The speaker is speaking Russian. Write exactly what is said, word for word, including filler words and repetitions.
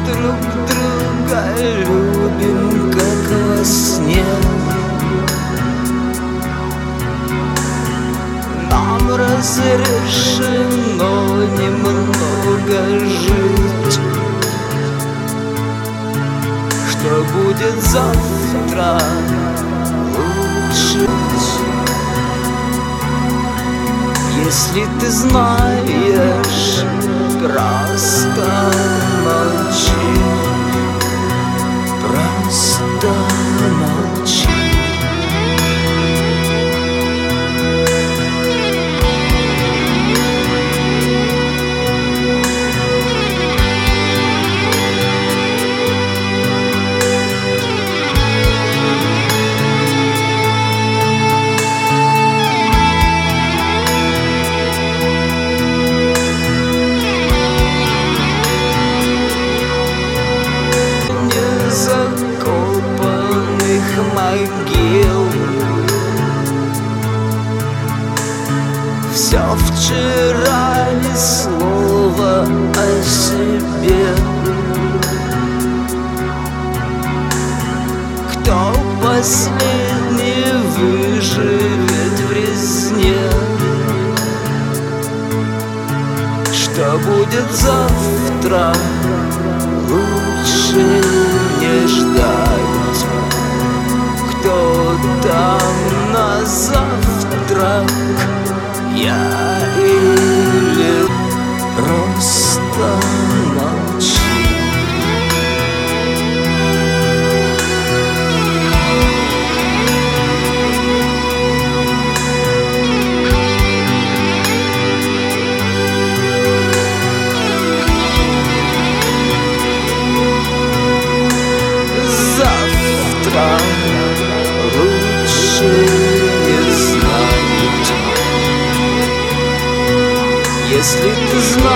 друг друга любим, как во сне. Нам разрешено немного жить. Что будет завтра, лучше, если ты знаешь, просто молчи, просто молчи. Могил. Все вчера ни слова о себе. Кто последний выживет в резне? Что будет завтра, лучше не ждать. Кто там на завтрак, я или просто молчи? Завтра лучше не знать. Если ты знаешь,